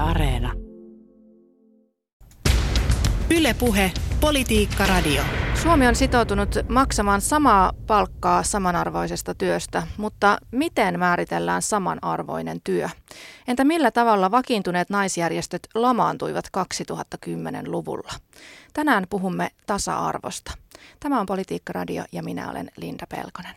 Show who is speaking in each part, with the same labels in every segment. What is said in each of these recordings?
Speaker 1: Areena. Yle Puhe, Politiikka Radio.
Speaker 2: Suomi on sitoutunut maksamaan samaa palkkaa samanarvoisesta työstä, mutta miten määritellään samanarvoinen työ? Entä millä tavalla vakiintuneet naisjärjestöt lamaantuivat 2010-luvulla? Tänään puhumme tasa-arvosta. Tämä on Politiikka Radio ja minä olen Linda Pelkonen.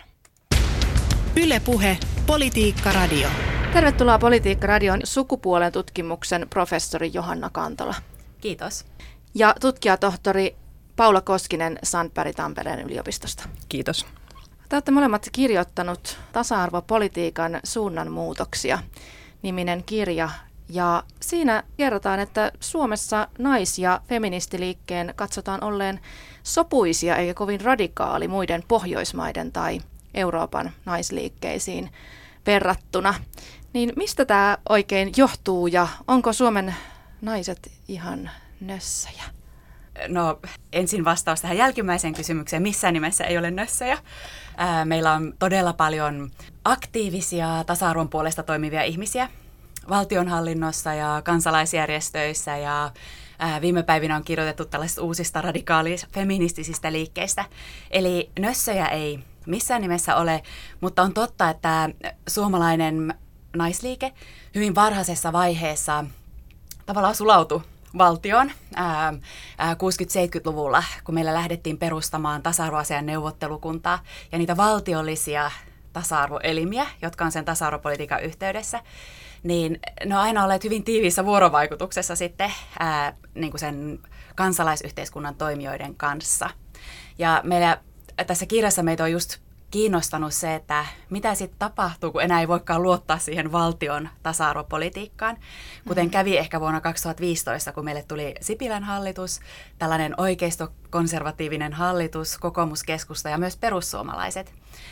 Speaker 1: Yle Puhe, Politiikka Radio.
Speaker 2: Tervetuloa Politiikka Radion sukupuolen tutkimuksen professori Johanna Kantola.
Speaker 3: Kiitos.
Speaker 2: Ja tutkijatohtori Paula Koskinen Sandberg Tampereen yliopistosta.
Speaker 4: Kiitos.
Speaker 2: Te olette molemmat kirjoittanut Tasa-arvopolitiikan suunnanmuutoksia -niminen kirja. Ja siinä kerrotaan, että Suomessa nais- ja feministiliikkeen katsotaan olleen sopuisia eikä kovin radikaali muiden Pohjoismaiden tai Euroopan naisliikkeisiin verrattuna. Niin mistä tämä oikein johtuu ja onko Suomen naiset ihan nössöjä?
Speaker 3: No ensin vastaus tähän jälkimmäiseen kysymykseen. Missään nimessä ei ole nössöjä. Meillä on todella paljon aktiivisia tasa-arvon puolesta toimivia ihmisiä valtionhallinnossa ja kansalaisjärjestöissä ja viime päivinä on kirjoitettu tällaisista uusista radikaali-feministisistä liikkeistä. Eli nössöjä ei missään nimessä ole, mutta on totta, että suomalainen naisliike hyvin varhaisessa vaiheessa tavallaan sulautui valtioon 60-70-luvulla, kun meillä lähdettiin perustamaan tasa-arvoasian neuvottelukuntaa ja niitä valtiollisia tasa-arvoelimiä, jotka on sen tasa-arvopolitiikan yhteydessä, niin ne on aina olleet hyvin tiiviissä vuorovaikutuksessa sitten niin kuin sen kansalaisyhteiskunnan toimijoiden kanssa. Ja meillä tässä kirjassa meitä on just kiinnostanut se, että mitä sitten tapahtuu, kun enää ei voikaan luottaa siihen valtion tasa-arvopolitiikkaan. Kuten kävi ehkä vuonna 2015, kun meille tuli Sipilän hallitus, tällainen oikeistokonservatiivinen hallitus, kokoomuskeskusta ja myös perussuomalaiset.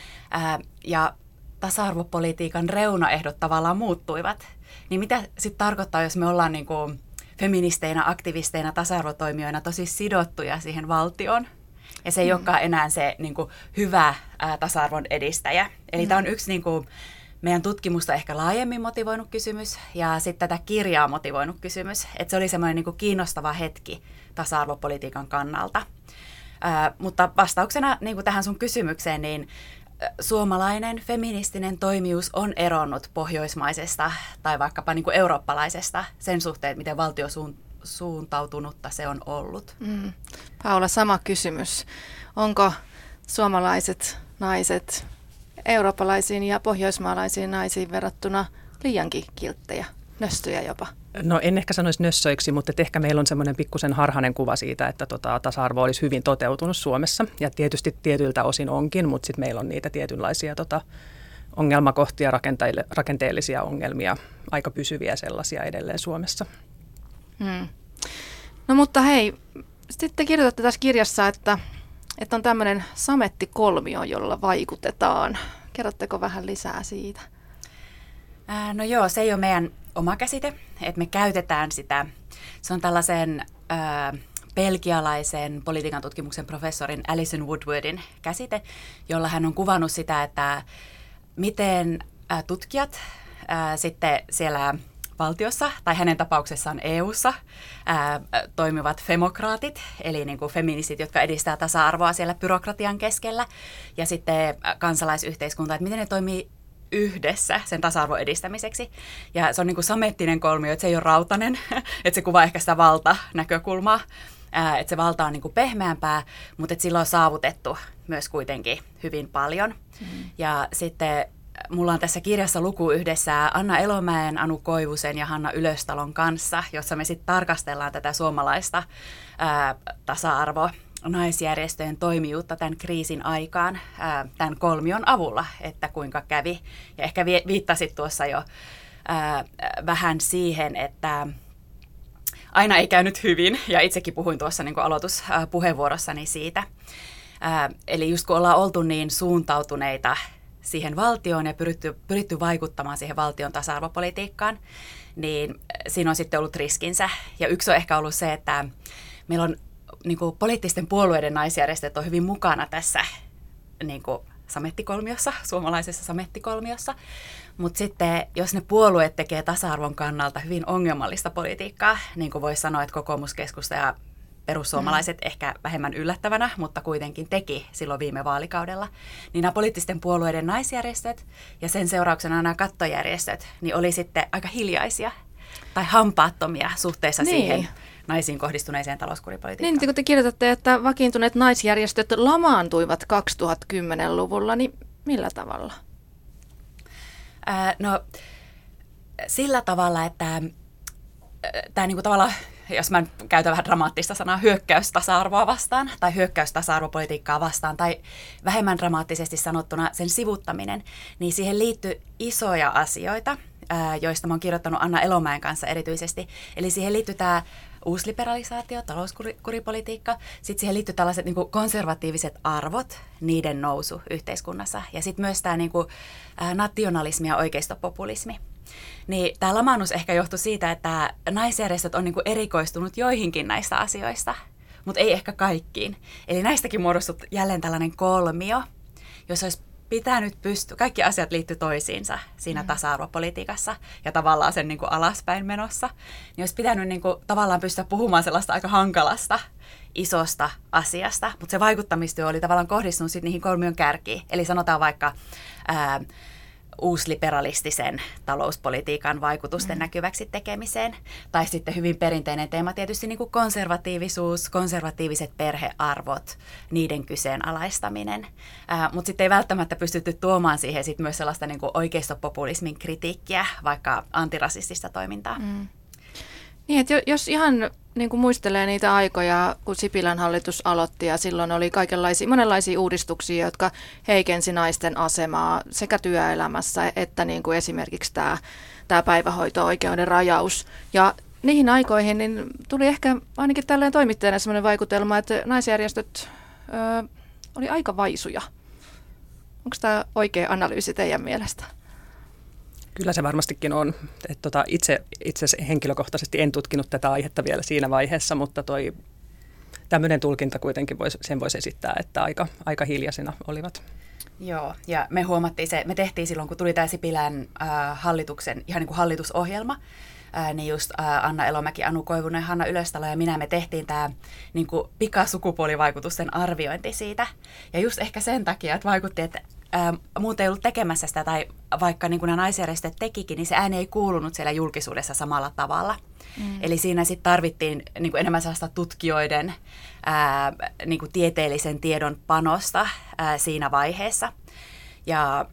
Speaker 3: Ja tasa-arvopolitiikan reunaehdot tavallaan muuttuivat. Niin mitä sitten tarkoittaa, jos me ollaan niin kuin feministeinä, aktivisteina, tasa-arvotoimijoina tosi sidottuja siihen valtioon? Ja se ei olekaan enää se niin kuin hyvä tasa-arvon edistäjä. Eli tämä on yksi niin kuin, meidän tutkimusta ehkä laajemmin motivoinut kysymys ja sitten tätä kirjaa motivoinut kysymys. Että se oli semmoinen niin kuin kiinnostava hetki tasa-arvopolitiikan kannalta. Mutta vastauksena niin kuin tähän sun kysymykseen, niin suomalainen feministinen toimijuus on eronnut pohjoismaisesta tai vaikkapa niin kuin eurooppalaisesta sen suhteen, miten valtiosuuntautunutta se on ollut.
Speaker 2: Paula, sama kysymys. Onko suomalaiset naiset eurooppalaisiin ja pohjoismaalaisiin naisiin verrattuna liiankin kilttejä, nöstöjä jopa?
Speaker 4: No en ehkä sanoisi nössöiksi, mutta ehkä meillä on semmoinen pikkusen harhainen kuva siitä, että tasa-arvo olisi hyvin toteutunut Suomessa. Ja tietysti tietyiltä osin onkin, mutta sitten meillä on niitä tietynlaisia ongelmakohtia, rakenteellisia ongelmia, aika pysyviä sellaisia edelleen Suomessa.
Speaker 2: No mutta hei, sitten kirjoitatte tässä kirjassa, että on tämmöinen samettikolmio, jolla vaikutetaan. Kerrotteko vähän lisää siitä?
Speaker 3: No joo, se ei ole meidän oma käsite, että me käytetään sitä. Se on tällaisen belgialaisen politiikan tutkimuksen professorin Alison Woodwardin käsite, jolla hän on kuvannut sitä, että miten tutkijat sitten siellä valtiossa tai hänen tapauksessaan EU:ssa toimivat femokraatit, eli niin kuin feministit, jotka edistää tasa-arvoa siellä byrokratian keskellä, ja sitten kansalaisyhteiskunta, että miten ne toimii yhdessä sen tasa-arvon edistämiseksi. Ja se on niin kuin samettinen kolmio, että se ei ole rautainen, että se kuvaa ehkä sitä valtanäkökulmaa, että se valta on niin kuin pehmeämpää, mutta että sillä on saavutettu myös kuitenkin hyvin paljon. Ja sitten mulla on tässä kirjassa luku yhdessä Anna Elomäen, Anu Koivusen ja Hanna Ylöstalon kanssa, jossa me sitten tarkastellaan tätä suomalaista tasa-arvoa naisjärjestöjen toimijuutta tämän kriisin aikaan tämän kolmion avulla, että kuinka kävi. Ja ehkä viittasit tuossa jo vähän siihen, että aina ei käynyt hyvin, ja itsekin puhuin tuossa niin kuin aloituspuheenvuorossani siitä. Eli just kun ollaan oltu niin suuntautuneita siihen valtioon ja pyritty vaikuttamaan siihen valtion tasa-arvopolitiikkaan, niin siinä on sitten ollut riskinsä. Ja yksi on ehkä ollut se, että meillä on niin kuin poliittisten puolueiden naisjärjestöt on hyvin mukana tässä niin kuin samettikolmiossa, suomalaisessa samettikolmiossa, Mutta sitten, jos ne puolueet tekee tasa-arvon kannalta hyvin ongelmallista politiikkaa, niin kuin voisi sanoa, että kokoomus, keskusta ja perussuomalaiset ehkä vähemmän yllättävänä, mutta kuitenkin teki silloin viime vaalikaudella, niin nämä poliittisten puolueiden naisjärjestöt ja sen seurauksena nämä kattojärjestöt, niin oli sitten aika hiljaisia tai hampaattomia suhteessa siihen naisiin kohdistuneeseen talouskuripolitiikkaan.
Speaker 2: Niin, kun te kirjoitatte, että vakiintuneet naisjärjestöt lamaantuivat 2010-luvulla, niin millä tavalla?
Speaker 3: No sillä tavalla, että tämä niinku tavallaan, jos mä käytän vähän dramaattista sanaa, hyökkäystasa-arvoa vastaan tai hyökkäystasa-arvopolitiikkaa vastaan tai vähemmän dramaattisesti sanottuna sen sivuttaminen, niin siihen liittyy isoja asioita, joista mä oon kirjoittanut Anna Elomäen kanssa erityisesti. Eli siihen liittyy tämä uusliberalisaatio, talouskuripolitiikka, sitten siihen liittyy tällaiset niin kuin konservatiiviset arvot, niiden nousu yhteiskunnassa ja sitten myös tämä niin kuin nationalismi ja oikeistopopulismi. Niin tämä lamaannus ehkä johtui siitä, että naisjärjestöt on niin kuin erikoistunut joihinkin näistä asioista, mutta ei ehkä kaikkiin. Eli näistäkin muodostui jälleen tällainen kolmio, jos olisi pitänyt pystyä, kaikki asiat liittyy toisiinsa siinä tasa-arvopolitiikassa ja tavallaan sen niin kuin alaspäin menossa, niin olisi pitänyt niin kuin tavallaan pystyä puhumaan sellaista aika hankalasta, isosta asiasta, mutta se vaikuttamistyö oli tavallaan kohdistunut sitten niihin kolmion kärkiin. Eli sanotaan vaikka uusliberalistisen talouspolitiikan vaikutusten näkyväksi tekemiseen. Tai sitten hyvin perinteinen teema tietysti niin kuin konservatiivisuus, konservatiiviset perhearvot, niiden kyseenalaistaminen. Mutta sitten ei välttämättä pystytty tuomaan siihen sit myös sellaista niin kuin oikeistopopulismin kritiikkiä, vaikka antirasistista toimintaa.
Speaker 2: Niin, että jos ihan niin kuin muistelee niitä aikoja, kun Sipilän hallitus aloitti ja silloin oli monenlaisia uudistuksia, jotka heikensi naisten asemaa sekä työelämässä että niin kuin esimerkiksi tämä päivähoito-oikeuden rajaus. Ja niihin aikoihin niin tuli ehkä ainakin tälleen toimittajana sellainen vaikutelma, että naisjärjestöt oli aika vaisuja. Onko tämä oikea analyysi teidän mielestä?
Speaker 4: Kyllä se varmastikin on. Itse henkilökohtaisesti en tutkinut tätä aihetta vielä siinä vaiheessa, mutta tämmöinen tulkinta kuitenkin sen voisi esittää, että aika hiljaisina olivat.
Speaker 3: Joo, ja me tehtiin silloin, kun tuli tämä Sipilän hallituksen, ihan niin kuin hallitusohjelma, niin just Anna Elomäki, Anu Koivunen, Hanna Ylöstalo ja minä, me tehtiin tämä niin kuin pikasukupuolivaikutusten arviointi siitä. Ja just ehkä sen takia, että vaikutti, että muut ei ollut tekemässä sitä, tai vaikka niin kuin nämä naisjärjestöt tekikin, niin se ääni ei kuulunut siellä julkisuudessa samalla tavalla. Eli siinä sitten tarvittiin niin kuin enemmän sellaista tutkijoiden niin kuin tieteellisen tiedon panosta siinä vaiheessa. Ja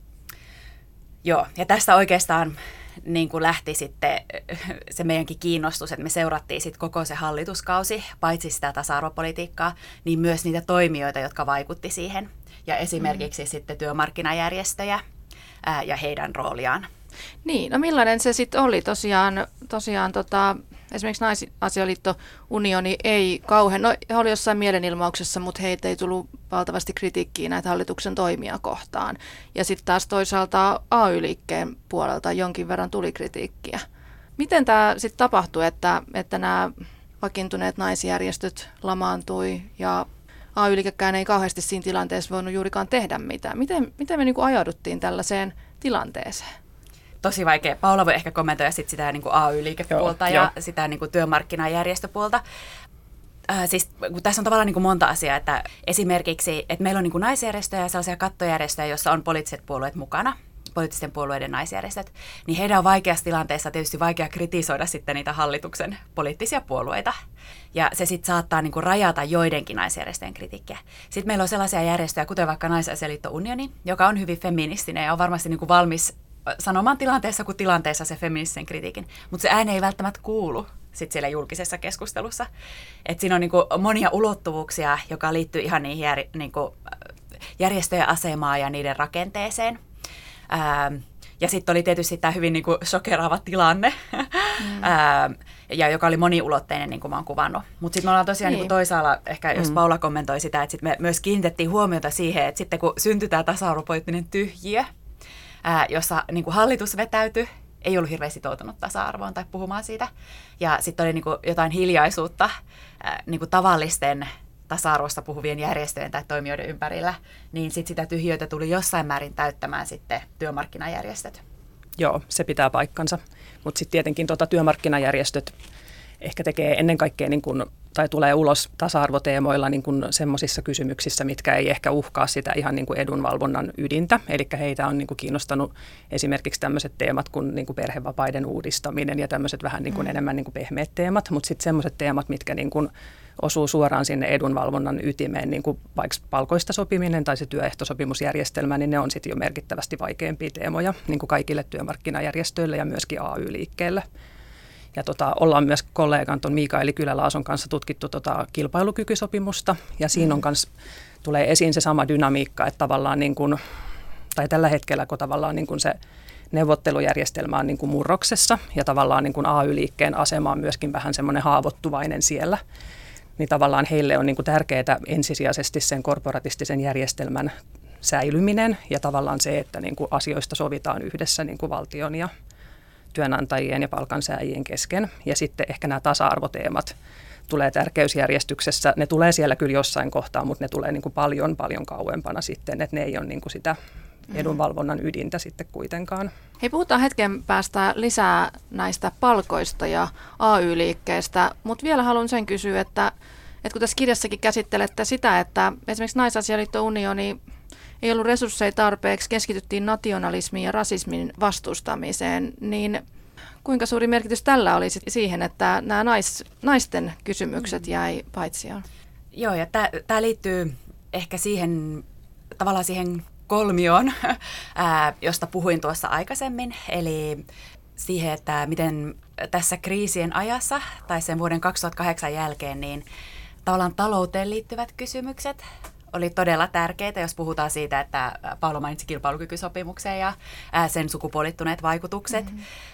Speaker 3: tästä oikeastaan niin kuin lähti sitten se meidänkin kiinnostus, että me seurattiin sitten koko se hallituskausi, paitsi sitä tasa-arvopolitiikkaa, niin myös niitä toimijoita, jotka vaikutti siihen. Ja esimerkiksi sitten työmarkkinajärjestöjä ja heidän rooliaan.
Speaker 2: Niin, no millainen se sitten oli? Tosiaan esimerkiksi Naisasialiitto Unioni ei kauhean, he oli jossain mielenilmauksessa, mutta heitä ei tullut valtavasti kritiikkiä näitä hallituksen toimia kohtaan. Ja sitten taas toisaalta AY-liikkeen puolelta jonkin verran tuli kritiikkiä. Miten tämä sitten tapahtui, että nämä vakiintuneet naisjärjestöt lamaantui ja AY-liikekään ei kauheasti siinä tilanteessa voinut juurikaan tehdä mitään? Miten me niinku ajauduttiin tällaiseen tilanteeseen?
Speaker 3: Tosi vaikea. Paula voi ehkä kommentoida sitä niin kuin AY-liikepuolta ja sitä niin kuin työmarkkinajärjestöpuolta. Siis tässä on tavallaan niin kuin monta asiaa, että esimerkiksi, että meillä on niin kuin naisjärjestöjä ja sellaisia kattojärjestöjä, joissa on poliittiset puolueet mukana, poliittisten puolueiden naisjärjestöt, niin heidän on vaikeassa tilanteessa tietysti vaikea kritisoida sitten niitä hallituksen poliittisia puolueita. Ja se sitten saattaa niin kuin rajata joidenkin naisjärjestöjen kritiikkiä. Sitten meillä on sellaisia järjestöjä, kuten vaikka Naisasialiitto Unioni, joka on hyvin feministinen ja on varmasti niin kuin valmis sanomaan tilanteessa kuin tilanteessa se feministisen kritiikin, mutta se ääni ei välttämättä kuulu sit siellä julkisessa keskustelussa. Et siinä on niinku monia ulottuvuuksia, joka liittyy ihan niihin niinku järjestöjen asemaan ja niiden rakenteeseen. Ja sitten oli tietysti tämä hyvin niinku shokeraava tilanne, ja joka oli moniulotteinen, niin kuin mä oon kuvannut. Mutta sitten me ollaan tosiaan niinku toisaalla, ehkä jos Paula kommentoi sitä, että sit me myös kiinnitettiin huomiota siihen, että sitten kun syntyi tämä tasa-arvopoliittinen tyhjiö, jossa niin kuin hallitus vetäytyi, ei ollut hirveän sitoutunut tasa-arvoon tai puhumaan siitä. Ja sitten oli niin kuin jotain hiljaisuutta niin kuin tavallisten tasa-arvosta puhuvien järjestöjen tai toimijoiden ympärillä, niin sitten sitä tyhjiötä tuli jossain määrin täyttämään sitten työmarkkinajärjestöt.
Speaker 4: Joo, se pitää paikkansa. Mutta sitten tietenkin työmarkkinajärjestöt ehkä tekee ennen kaikkea tai tulee ulos tasa-arvoteemoilla semmoisissa kysymyksissä, mitkä ei ehkä uhkaa sitä ihan edunvalvonnan ydintä. Eli heitä on kiinnostanut esimerkiksi tämmöiset teemat kuin perhevapaiden uudistaminen ja tämmöiset vähän enemmän pehmeät teemat, mutta sitten semmoiset teemat, mitkä osuu suoraan sinne edunvalvonnan ytimeen, niin kuin vaikka palkoista sopiminen tai se työehtosopimusjärjestelmä, niin ne on sitten jo merkittävästi vaikeampia teemoja niin kuin kaikille työmarkkinajärjestöille ja myöskin AY-liikkeelle. Ja ollaan myös kollegan tuon Mikaeli Kylä-Laason kanssa tutkittu kilpailukykysopimusta, ja siinä on myös, tulee esiin se sama dynamiikka, että tavallaan tai tällä hetkellä, kun tavallaan se neuvottelujärjestelmä on murroksessa, ja tavallaan AY-liikkeen asema on myöskin vähän semmoinen haavoittuvainen siellä, niin tavallaan heille on tärkeää ensisijaisesti sen korporatistisen järjestelmän säilyminen, ja tavallaan se, että asioista sovitaan yhdessä valtion ja työnantajien ja palkansaajien kesken. Ja sitten ehkä nämä tasa-arvoteemat tulee tärkeysjärjestyksessä. Ne tulee siellä kyllä jossain kohtaa, mutta ne tulee paljon kauempana sitten, että ne ei ole sitä edunvalvonnan ydintä sitten kuitenkaan.
Speaker 2: Hei, puhutaan hetken päästä lisää näistä palkoista ja AY-liikkeestä, mutta vielä haluan sen kysyä, että kun tässä kirjassakin käsittelette sitä, että esimerkiksi Naisasialiitto Unioni ei ollut resursseja tarpeeksi, keskityttiin nationalismiin ja rasismin vastustamiseen, niin kuinka suuri merkitys tällä oli siihen, että nämä naisten kysymykset jäi paitsioon?
Speaker 3: Joo, ja tämä liittyy ehkä siihen kolmioon, josta puhuin tuossa aikaisemmin, eli siihen, että miten tässä kriisien ajassa tai sen vuoden 2008 jälkeen, niin tavallaan talouteen liittyvät kysymykset oli todella tärkeitä, jos puhutaan siitä, että Paula mainitsi kilpailukykysopimukseen ja sen sukupuolittuneet vaikutukset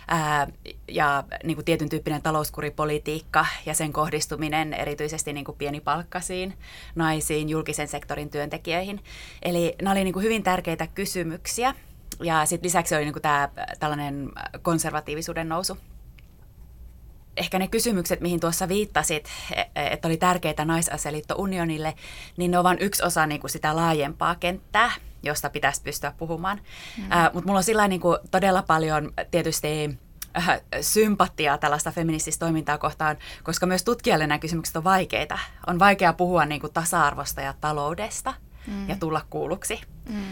Speaker 3: ja tietyn tyyppinen talouskuripolitiikka ja sen kohdistuminen erityisesti pienipalkkaisiin naisiin, julkisen sektorin työntekijöihin. Eli nämä oli hyvin tärkeitä kysymyksiä ja sitten lisäksi oli tämä tällainen konservatiivisuuden nousu. Ehkä ne kysymykset, mihin tuossa viittasit, että oli tärkeitä Naisasialiitto Unionille, niin ne on vain yksi osa sitä laajempaa kenttää, josta pitäisi pystyä puhumaan. Mutta mulla on sillä todella paljon tietysti sympatiaa tällaista feminististä toimintaa kohtaan, koska myös tutkijalle nämä kysymykset on vaikeita. On vaikea puhua tasa-arvosta ja taloudesta ja tulla kuulluksi.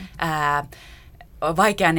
Speaker 3: On vaikea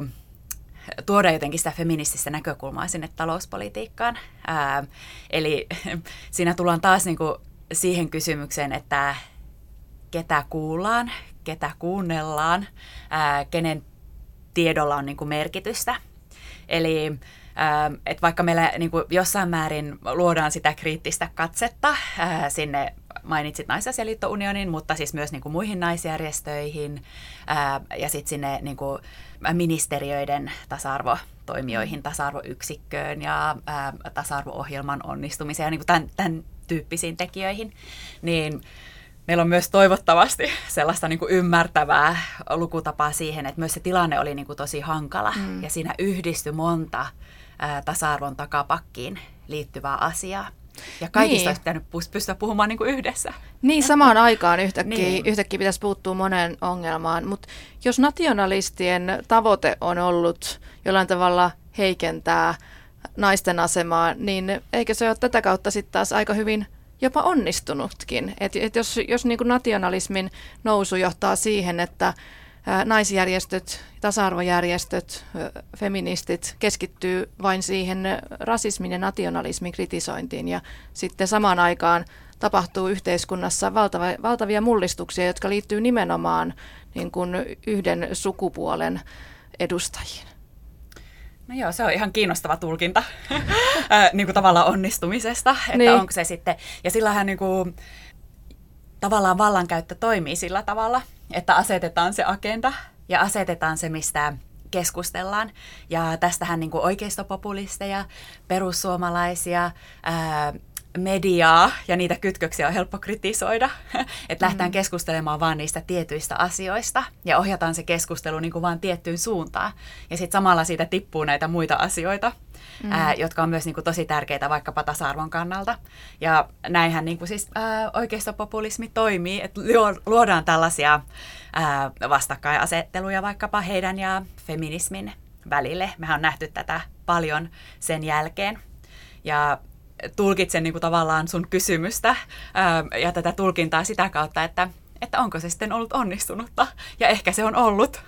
Speaker 3: tuoda jotenkin sitä feminististä näkökulmaa sinne talouspolitiikkaan. Eli siinä tullaan taas siihen kysymykseen, että ketä kuullaan, ketä kuunnellaan, kenen tiedolla on merkitystä. Eli että vaikka meillä jossain määrin luodaan sitä kriittistä katsetta sinne, mainitsit Naisasialiitto Unionin, mutta siis myös muihin naisjärjestöihin ja sitten sinne ministeriöiden tasa-arvotoimijoihin, tasa-arvoyksikköön ja tasa-arvo-ohjelman onnistumiseen ja tämän tyyppisiin tekijöihin, niin meillä on myös toivottavasti sellaista ymmärtävää lukutapaa siihen, että myös se tilanne oli tosi hankala ja siinä yhdistyi monta tasa-arvon takapakkiin liittyvää asiaa. Ja kaikista olisi pitänyt pystyä puhumaan yhdessä.
Speaker 2: Niin, samaan aikaan yhtäkkiä pitäisi puuttua moneen ongelmaan. Mutta jos nationalistien tavoite on ollut jollain tavalla heikentää naisten asemaa, niin eikö se ole tätä kautta sitten taas aika hyvin jopa onnistunutkin? Et jos nationalismin nousu johtaa siihen, että naisjärjestöt, tasa-arvojärjestöt, feministit keskittyy vain siihen rasismin ja nationalismin kritisointiin ja sitten samaan aikaan tapahtuu yhteiskunnassa valtavia mullistuksia, jotka liittyy nimenomaan yhden sukupuolen edustajiin.
Speaker 3: No joo, se on ihan kiinnostava tulkinta tavallaan onnistumisesta, että niin. Onko se sitten, ja sillähän tavallaan vallankäyttö toimii sillä tavalla, että asetetaan se agenda ja asetetaan se, mistä keskustellaan. Ja tästähän oikeistopopulisteja, perussuomalaisia, mediaa ja niitä kytköksiä on helppo kritisoida. Että lähdetään keskustelemaan vaan niistä tietyistä asioista ja ohjataan se keskustelu vaan tiettyyn suuntaan. Ja sitten samalla siitä tippuu näitä muita asioita, jotka on myös tosi tärkeitä vaikkapa tasa-arvon kannalta. Ja näinhän siis oikeistopopulismi toimii, että luodaan tällaisia vastakkainasetteluja vaikkapa heidän ja feminismin välille. Mehän on nähty tätä paljon sen jälkeen. Ja tulkitsen niin kuin tavallaan sun kysymystä ja tätä tulkintaa sitä kautta, että onko se sitten ollut onnistunutta. Ja ehkä se on ollut.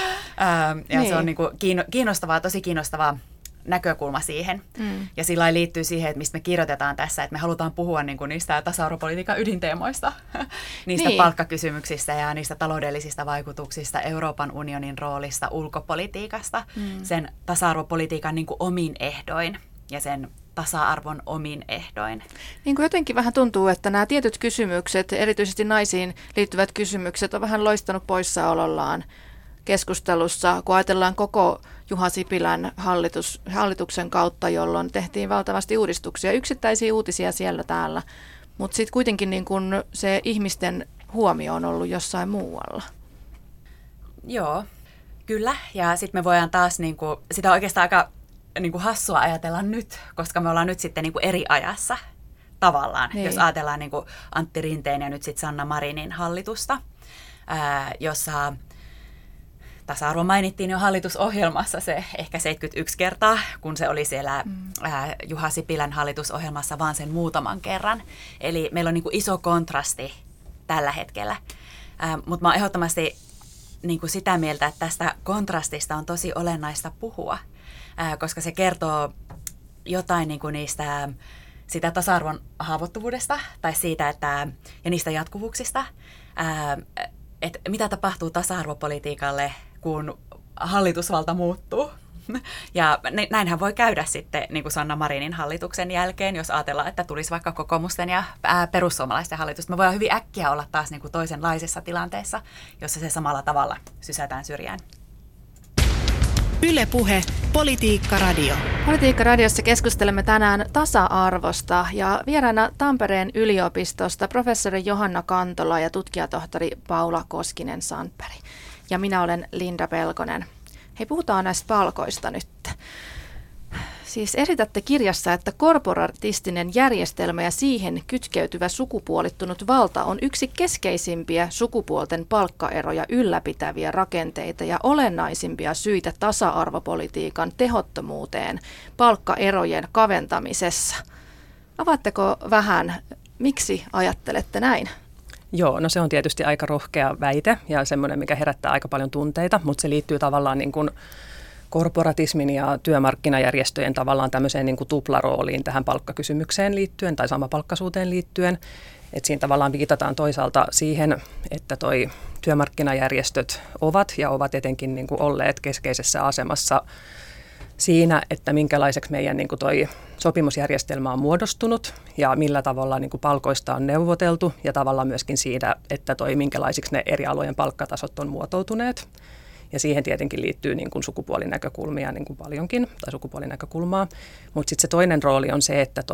Speaker 3: Ja se on niin kuin kiinnostavaa, tosi kiinnostavaa näkökulma siihen. Ja sillä lailla liittyy siihen, että mistä me kirjoitetaan tässä, että me halutaan puhua niin kuin niistä tasa-arvopolitiikan ydinteemoista, niistä palkkakysymyksistä ja niistä taloudellisista vaikutuksista, Euroopan unionin roolista, ulkopolitiikasta, sen tasa-arvopolitiikan niin kuin omin ehdoin ja sen tasa-arvon omin ehdoin.
Speaker 2: Niin kuin jotenkin vähän tuntuu, että nämä tietyt kysymykset, erityisesti naisiin liittyvät kysymykset, on vähän loistanut poissaolollaan keskustelussa, kun ajatellaan koko Juha Sipilän hallituksen kautta, jolloin tehtiin valtavasti uudistuksia, yksittäisiä uutisia siellä täällä, mutta sitten kuitenkin niin kun se ihmisten huomio on ollut jossain muualla.
Speaker 3: Joo, kyllä. Ja sitten me voidaan taas, sitä on oikeastaan aika hassua ajatella nyt, koska me ollaan nyt sitten eri ajassa tavallaan, jos ajatellaan Antti Rinteen ja nyt sitten Sanna Marinin hallitusta, jossa tasa-arvo mainittiin jo hallitusohjelmassa se ehkä 71 kertaa, kun se oli siellä Juha Sipilän hallitusohjelmassa vaan sen muutaman kerran. Eli meillä on iso kontrasti tällä hetkellä. Mutta mä oon ehdottomasti sitä mieltä, että tästä kontrastista on tosi olennaista puhua, koska se kertoo jotain niistä sitä tasa-arvon haavoittuvuudesta tai siitä, ja niistä jatkuvuuksista, että mitä tapahtuu tasa-arvopolitiikalle, kun hallitusvalta muuttuu. Ja näinhän voi käydä sitten niin kuin Sanna Marinin hallituksen jälkeen, jos ajatellaan, että tulisi vaikka kokoomusten ja perussuomalaisten hallitus. Me voidaan hyvin äkkiä olla taas niin kuin toisenlaisessa tilanteessa, jossa se samalla tavalla sysätään syrjään.
Speaker 1: Yle Puhe, Politiikka Radio.
Speaker 2: Politiikka Radiossa keskustelemme tänään tasa-arvosta ja vieraana Tampereen yliopistosta professori Johanna Kantola ja tutkijatohtori Paula Koskinen-Sandberg. Ja minä olen Linda Pelkonen. Hei, puhutaan näistä palkoista nyt. Siis esitätte kirjassa, että korporatistinen järjestelmä ja siihen kytkeytyvä sukupuolittunut valta on yksi keskeisimpiä sukupuolten palkkaeroja ylläpitäviä rakenteita ja olennaisimpia syitä tasa-arvopolitiikan tehottomuuteen palkkaerojen kaventamisessa. Avaatteko vähän, miksi ajattelette näin?
Speaker 4: Joo, no se on tietysti aika rohkea väite ja semmoinen, mikä herättää aika paljon tunteita, mutta se liittyy tavallaan niin kuin korporatismin ja työmarkkinajärjestöjen tavallaan tämmöiseen niin kuin tuplarooliin tähän palkkakysymykseen liittyen tai samapalkkaisuuteen liittyen. Että siinä tavallaan viitataan toisaalta siihen, että toi työmarkkinajärjestöt ovat etenkin niin kuin olleet keskeisessä asemassa siinä, että minkälaiseksi meidän niin kuin toi sopimusjärjestelmä on muodostunut ja millä tavalla niin kuin palkoista on neuvoteltu ja tavallaan myöskin siitä, että minkälaisiksi ne eri alojen palkkatasot on muotoutuneet. Ja siihen tietenkin liittyy niin kuin sukupuolinäkökulmia niin kuin paljonkin, tai sukupuolinäkökulmaa. Mutta sitten se toinen rooli on se, että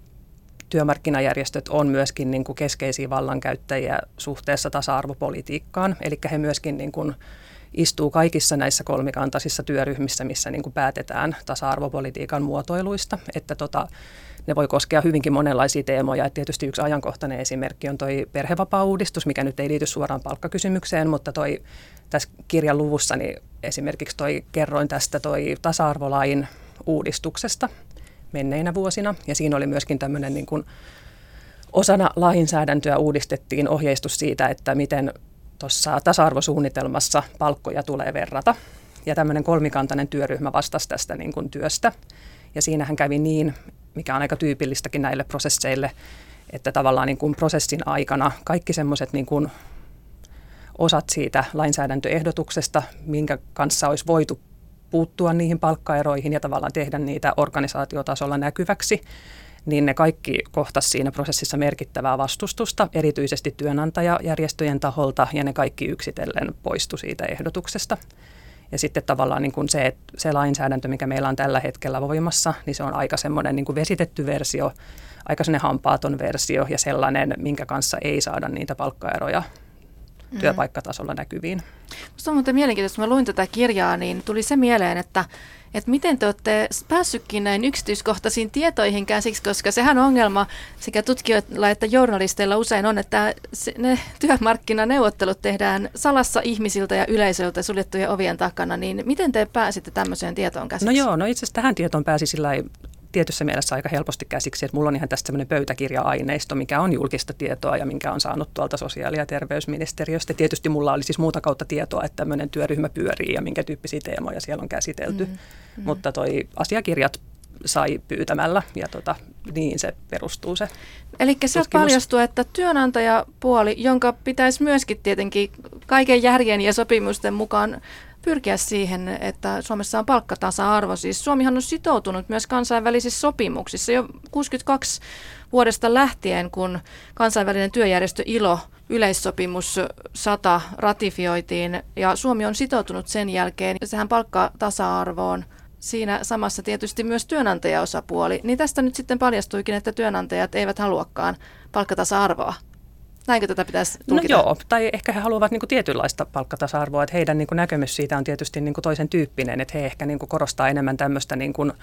Speaker 4: työmarkkinajärjestöt on myöskin niin kuin keskeisiä vallankäyttäjiä suhteessa tasa-arvopolitiikkaan. Eli he myöskin niin kuin istuu kaikissa näissä kolmikantaisissa työryhmissä, missä niin kuin päätetään tasa-arvopolitiikan muotoiluista. Että ne voi koskea hyvinkin monenlaisia teemoja. Et tietysti yksi ajankohtainen esimerkki on perhevapaa-uudistus, mikä nyt ei liity suoraan palkkakysymykseen, mutta tässä kirjan luvussani esimerkiksi kerroin tästä tasa-arvolain uudistuksesta menneinä vuosina. Ja siinä oli myöskin tämmöinen niin kuin osana lainsäädäntöä uudistettiin ohjeistus siitä, että miten tuossa tasa-arvosuunnitelmassa palkkoja tulee verrata. Ja tämmöinen kolmikantainen työryhmä vastasi tästä niin kuin työstä. Ja siinähän kävi niin, mikä on aika tyypillistäkin näille prosesseille, että tavallaan niin kuin prosessin aikana kaikki semmoiset niin kuin osat siitä lainsäädäntöehdotuksesta, minkä kanssa olisi voitu puuttua niihin palkkaeroihin ja tavallaan tehdä niitä organisaatiotasolla näkyväksi, niin ne kaikki kohtasivat siinä prosessissa merkittävää vastustusta, erityisesti työnantajajärjestöjen taholta, ja ne kaikki yksitellen poistui siitä ehdotuksesta. Ja sitten tavallaan niin kuin se lainsäädäntö, mikä meillä on tällä hetkellä voimassa, niin se on aika semmoinen niin kuin vesitetty versio, aika semmoinen hampaaton versio ja sellainen, minkä kanssa ei saada niitä palkkaeroja työpaikkatasolla näkyviin.
Speaker 2: Minusta on muuten mielenkiintoista, kun mä luin tätä kirjaa, niin tuli se mieleen, että miten te olette päässytkin näin yksityiskohtaisiin tietoihin käsiksi, koska sehän ongelma sekä tutkijoilla että journalisteilla usein on, että ne työmarkkinaneuvottelut tehdään salassa ihmisiltä ja yleisöltä suljettujen ovien takana, niin miten te pääsitte tämmöiseen tietoon käsiksi?
Speaker 4: No itse asiassa tähän tietoon pääsi tietyssä mielessä aika helposti käsiksi, että mulla on ihan tästä sellainen pöytäkirja-aineisto, mikä on julkista tietoa ja minkä on saanut tuolta sosiaali- ja terveysministeriöstä. Tietysti mulla oli siis muuta kautta tietoa, että tämmöinen työryhmä pyörii ja minkä tyyppisiä teemoja siellä on käsitelty. Mutta toi asiakirjat sai pyytämällä ja niin se perustuu se
Speaker 2: Eli sieltä paljastuu, että työnantajapuoli, jonka pitäisi myöskin tietenkin kaiken järjen ja sopimusten mukaan pyrkiä siihen, että Suomessa on palkkatasa-arvo. Siis Suomihan on sitoutunut myös kansainvälisissä sopimuksissa jo 62 vuodesta lähtien, kun kansainvälinen työjärjestö ILO yleissopimus 100 ratifioitiin ja Suomi on sitoutunut sen jälkeen sehän palkkatasa-arvoon. Siinä samassa tietysti myös työnantajaosapuoli. Niin tästä nyt sitten paljastuikin, että työnantajat eivät haluakaan palkkatasa-arvoa. Näinkö tätä pitäisi tulkita?
Speaker 4: No joo, tai ehkä he haluavat tietynlaista palkkatasa-arvoa, että heidän näkemys siitä on tietysti toisen tyyppinen, että he ehkä korostaa enemmän tämmöistä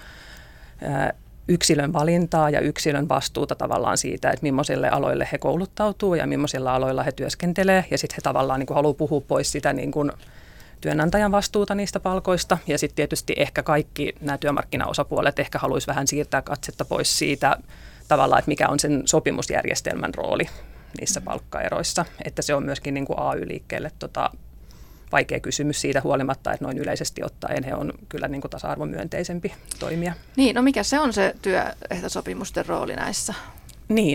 Speaker 4: yksilön valintaa ja yksilön vastuuta tavallaan siitä, että millaisille aloille he kouluttautuu ja millaisilla aloilla he työskentelee, ja sitten he tavallaan haluaa puhua pois sitä työnantajan vastuuta niistä palkoista, ja sitten tietysti ehkä kaikki nämä työmarkkinaosapuolet ehkä haluaisi vähän siirtää katsetta pois siitä tavallaan, että mikä on sen sopimusjärjestelmän rooli niissä palkkaeroissa, että se on myöskin AY-liikkeelle vaikea kysymys siitä huolimatta, että noin yleisesti ottaen he on kyllä tasa-arvomyönteisempi toimija.
Speaker 2: Niin, no mikä se on se työehtosopimusten rooli näissä?
Speaker 4: Niin,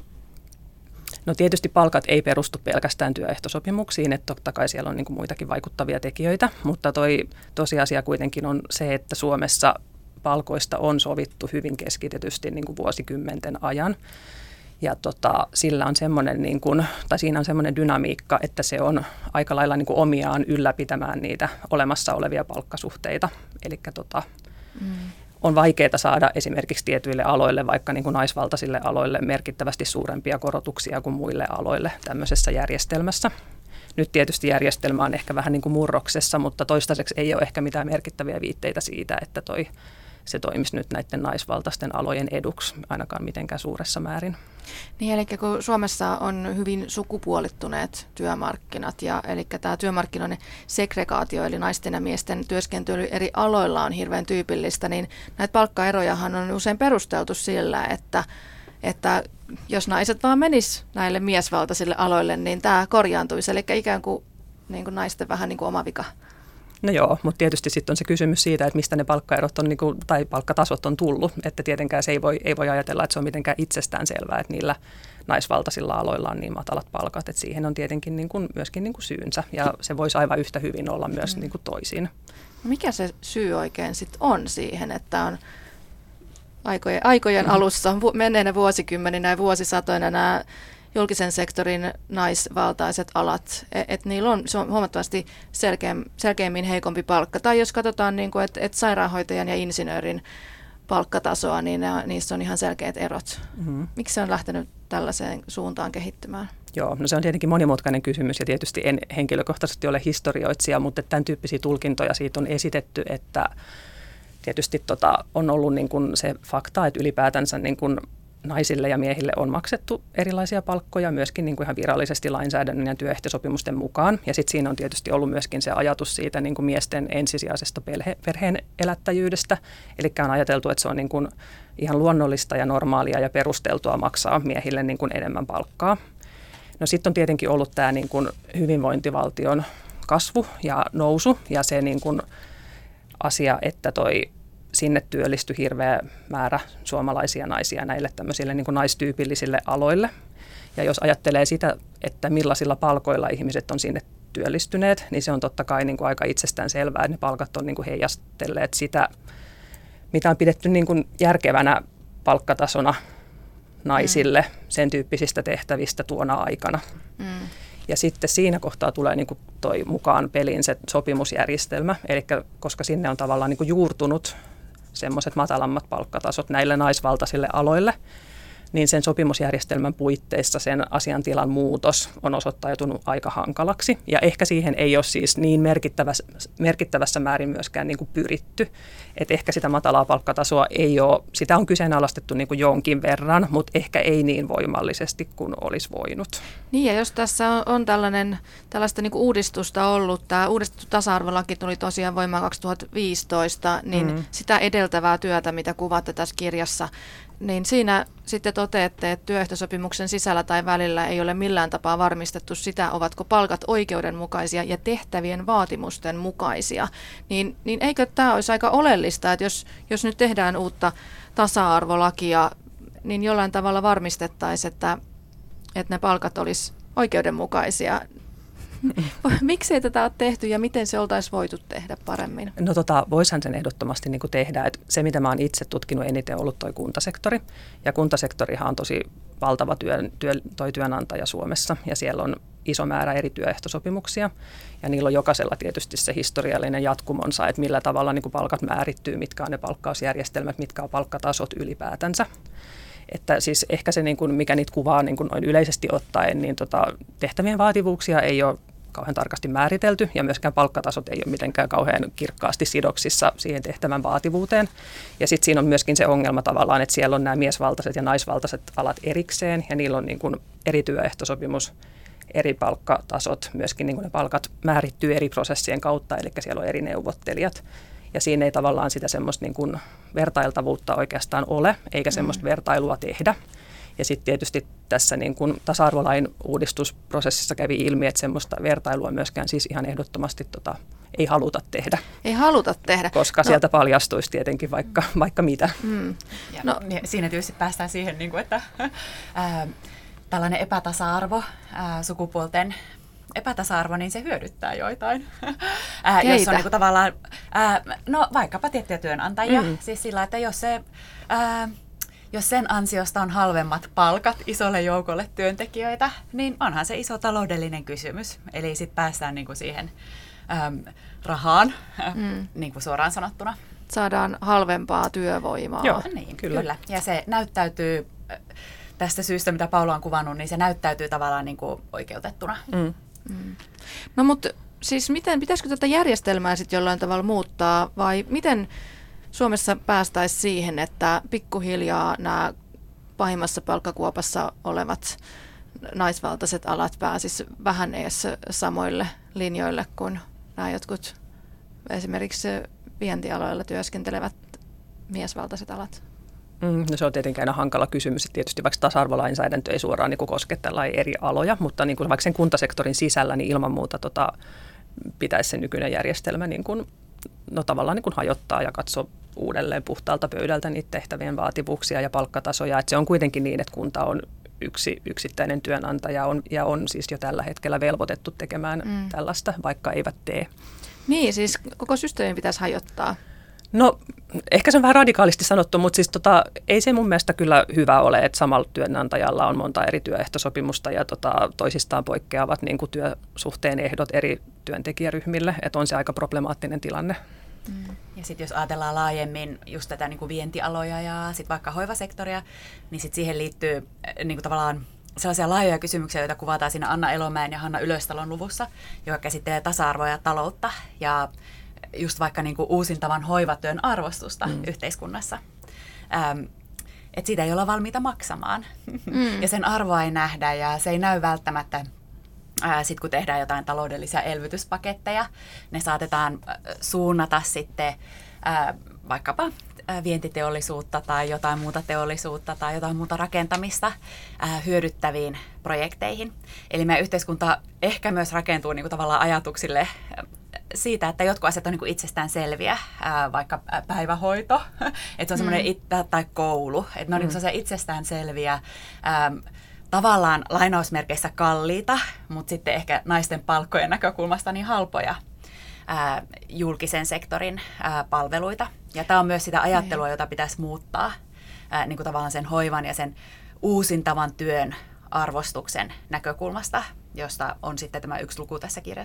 Speaker 4: no tietysti palkat ei perustu pelkästään työehtosopimuksiin, että totta kai siellä on muitakin vaikuttavia tekijöitä, mutta tosiasia kuitenkin on se, että Suomessa palkoista on sovittu hyvin keskitetysti vuosikymmenten ajan. Ja sillä on semmoinen, siinä on semmoinen dynamiikka, että se on aika lailla omiaan ylläpitämään niitä olemassa olevia palkkasuhteita. Eli on vaikeaa saada esimerkiksi tietyille aloille, vaikka naisvaltaisille aloille, merkittävästi suurempia korotuksia kuin muille aloille tämmöisessä järjestelmässä. Nyt tietysti järjestelmä on ehkä vähän murroksessa, mutta toistaiseksi ei ole ehkä mitään merkittäviä viitteitä siitä, että se toimisi nyt näiden naisvaltaisten alojen eduksi, ainakaan mitenkään suuressa määrin.
Speaker 2: Niin, eli kun Suomessa on hyvin sukupuolittuneet työmarkkinat, eli tämä työmarkkinoiden segregaatio, eli naisten ja miesten työskentely eri aloilla on hirveän tyypillistä, niin näitä palkkaerojahan on usein perusteltu sillä, että jos naiset vaan menis näille miesvaltaisille aloille, niin tämä korjaantuisi, eli ikään kuin naisten vähän oma vika.
Speaker 4: No joo, mutta tietysti sitten on se kysymys siitä, että mistä ne palkkaerot on tai palkkatasot on tullut, että tietenkään se ei voi ajatella, että se on mitenkään itsestään selvää, että niillä naisvaltaisilla aloilla on niin matalat palkat, että siihen on tietenkin myöskin syynsä ja se voisi aivan yhtä hyvin olla myös toisin.
Speaker 2: Mikä se syy oikein sitten on siihen, että on aikojen alussa, menneinä vuosikymmeninä ja vuosisatoina nämä julkisen sektorin naisvaltaiset alat, että niillä se on huomattavasti selkeämmin heikompi palkka. Tai jos katsotaan, että sairaanhoitajan ja insinöörin palkkatasoa, niin niissä on ihan selkeät erot. Mm-hmm. Miksi se on lähtenyt tällaiseen suuntaan kehittymään?
Speaker 4: Joo, no se on tietenkin monimutkainen kysymys ja tietysti en henkilökohtaisesti ole historioitsija, mutta tämän tyyppisiä tulkintoja siitä on esitetty, että tietysti on ollut se fakta, että ylipäätänsä naisille ja miehille on maksettu erilaisia palkkoja myöskin ihan virallisesti lainsäädännön ja työehtosopimusten mukaan. Ja sitten siinä on tietysti ollut myöskin se ajatus siitä miesten ensisijaisesta perheen elättäjyydestä. Eli on ajateltu, että se on ihan luonnollista ja normaalia ja perusteltua maksaa miehille enemmän palkkaa. No sitten on tietenkin ollut tämä hyvinvointivaltion kasvu ja nousu ja se asia, että sinne työllistyi hirveä määrä suomalaisia naisia näille tämmöisille naistyypillisille aloille. Ja jos ajattelee sitä, että millaisilla palkoilla ihmiset on sinne työllistyneet, niin se on totta kai aika itsestään selvää, että ne palkat on heijastelleet sitä, mitä on pidetty järkevänä palkkatasona naisille sen tyyppisistä tehtävistä tuona aikana. Mm. Ja sitten siinä kohtaa tulee toi mukaan peliin se sopimusjärjestelmä, eli koska sinne on tavallaan juurtunut semmoiset matalammat palkkatasot näille naisvaltaisille aloille, niin sen sopimusjärjestelmän puitteissa sen asiantilan muutos on osoittautunut aika hankalaksi. Ja ehkä siihen ei ole siis niin merkittävässä määrin myöskään niin kuin pyritty. Että ehkä sitä matalaa palkkatasoa ei ole, sitä on kyseenalaistettu niin kuin jonkin verran, mutta ehkä ei niin voimallisesti kuin olisi voinut.
Speaker 2: Niin, ja jos tässä on tällaista niin kuin uudistusta ollut, tämä uudistettu tasa-arvolaki tuli tosiaan voimaan 2015, niin sitä edeltävää työtä, mitä kuvaatte tässä kirjassa, niin siinä sitten toteatte, että työehtosopimuksen sisällä tai välillä ei ole millään tapaa varmistettu sitä, ovatko palkat oikeudenmukaisia ja tehtävien vaatimusten mukaisia. Niin eikö tämä olisi aika oleellista, että jos nyt tehdään uutta tasa-arvolakia, niin jollain tavalla varmistettaisiin, että ne palkat olisi oikeudenmukaisia. Miksi ei tätä ole tehty ja miten se oltaisiin voitu tehdä paremmin?
Speaker 4: No voisihan sen ehdottomasti niin kuin tehdä. Et se, mitä mä oon itse tutkinut eniten, on ollut toi kuntasektori. Ja kuntasektorihan on tosi valtava työnantaja Suomessa ja siellä on iso määrä eri työehtosopimuksia. Ja niillä on jokaisella tietysti se historiallinen jatkumonsa, että millä tavalla niin kuin palkat määrittyy, mitkä on ne palkkausjärjestelmät, mitkä on palkkatasot ylipäätänsä. Että siis ehkä se, niin kuin, mikä niitä kuvaa niin kuin noin yleisesti ottaen, niin tehtävien vaativuuksia ei ole kauhean tarkasti määritelty ja myöskään palkkatasot ei ole mitenkään kauhean kirkkaasti sidoksissa siihen tehtävän vaativuuteen. Ja sitten siinä on myöskin se ongelma tavallaan, että siellä on nämä miesvaltaiset ja naisvaltaiset alat erikseen ja niillä on niin kuin eri työehtosopimus, eri palkkatasot, myöskin niin kuin ne palkat määrittyy eri prosessien kautta, eli siellä on eri neuvottelijat. Ja siinä ei tavallaan sitä semmoista niin kuin vertailtavuutta oikeastaan ole, eikä semmoista vertailua tehdä. Ja sitten tietysti tässä niin kuin tasa-arvolain uudistusprosessissa kävi ilmi, että semmoista vertailua myöskään siis ihan ehdottomasti ei haluta tehdä.
Speaker 2: Ei haluta tehdä.
Speaker 4: Koska sieltä paljastuisi tietenkin vaikka mitä.
Speaker 3: Ja siinä tietysti päästään siihen, että tällainen epätasa-arvo, sukupuolten epätasa-arvo, niin se hyödyttää joitain. Jos on niin kuin tavallaan, vaikkapa tiettyjä työnantajia, siis sillä, että jos sen ansiosta on halvemmat palkat isolle joukolle työntekijöitä, niin onhan se iso taloudellinen kysymys. Eli sitten päästään niin kuin siihen rahaan, niin kuin suoraan sanottuna.
Speaker 2: Saadaan halvempaa työvoimaa.
Speaker 3: Joo, niin, kyllä. Ja se näyttäytyy tästä syystä, mitä Paula on kuvannut, niin se näyttäytyy tavallaan niin kuin oikeutettuna.
Speaker 2: No mutta siis pitäisikö tätä järjestelmää sitten jollain tavalla muuttaa vai miten Suomessa päästäisiin siihen, että pikkuhiljaa nämä pahimmassa palkkakuopassa olevat naisvaltaiset alat pääsisivät vähän edes samoille linjoille kuin nämä jotkut esimerkiksi vientialoilla työskentelevät miesvaltaiset alat?
Speaker 4: No se on tietenkin aina hankala kysymys, että tietysti vaikka tasa-arvolainsäädäntö ei suoraan niin kuin koske tällaisia eri aloja, mutta niin kuin vaikka sen kuntasektorin sisällä niin ilman muuta pitäisi se nykyinen järjestelmä niin kuin, tavallaan niin kuin hajottaa ja katsoa uudelleen puhtaalta pöydältä niitä tehtävien vaativuuksia ja palkkatasoja. Että se on kuitenkin niin, että kunta on yksittäinen työnantaja ja on siis jo tällä hetkellä velvoitettu tekemään tällaista, vaikka eivät tee.
Speaker 2: Niin, siis koko systeemi pitäisi hajottaa.
Speaker 4: No ehkä se on vähän radikaalisti sanottu, mutta siis ei se mun mielestä kyllä hyvä ole, että samalla työnantajalla on monta eri työehtosopimusta ja toisistaan poikkeavat niin kuin työsuhteen ehdot eri työntekijäryhmille, että on se aika problemaattinen tilanne.
Speaker 3: Ja sitten jos ajatellaan laajemmin just tätä niin kuin vientialoja ja sitten vaikka hoivasektoria, niin sitten siihen liittyy niin kuin tavallaan sellaisia laajoja kysymyksiä, joita kuvataan siinä Anna Elomäen ja Hanna Ylöstalon luvussa, joka käsittelee tasa-arvoa ja taloutta ja just vaikka niin kuin uusintavan hoivatyön arvostusta yhteiskunnassa. Että siitä ei olla valmiita maksamaan ja sen arvoa ei nähdä ja se ei näy välttämättä sitten kun tehdään jotain taloudellisia elvytyspaketteja. Ne saatetaan suunnata sitten vaikkapa vientiteollisuutta tai jotain muuta teollisuutta tai jotain muuta rakentamista hyödyttäviin projekteihin. Eli meidän yhteiskunta ehkä myös rakentuu niin kuin tavallaan ajatuksille siitä, että jotkut asiat on niin kuin itsestään selviä, vaikka päivähoito, että se on semmoinen tai koulu, että ne on niin kuin itsestään selviä, tavallaan lainausmerkeissä kalliita, mutta sitten ehkä naisten palkkojen näkökulmasta niin halpoja julkisen sektorin palveluita. Ja tämä on myös sitä ajattelua, jota pitäisi muuttaa niin kuin tavallaan sen hoivan ja sen uusintavan työn arvostuksen näkökulmasta, josta on sitten tämä yksi luku tässä kirjassa.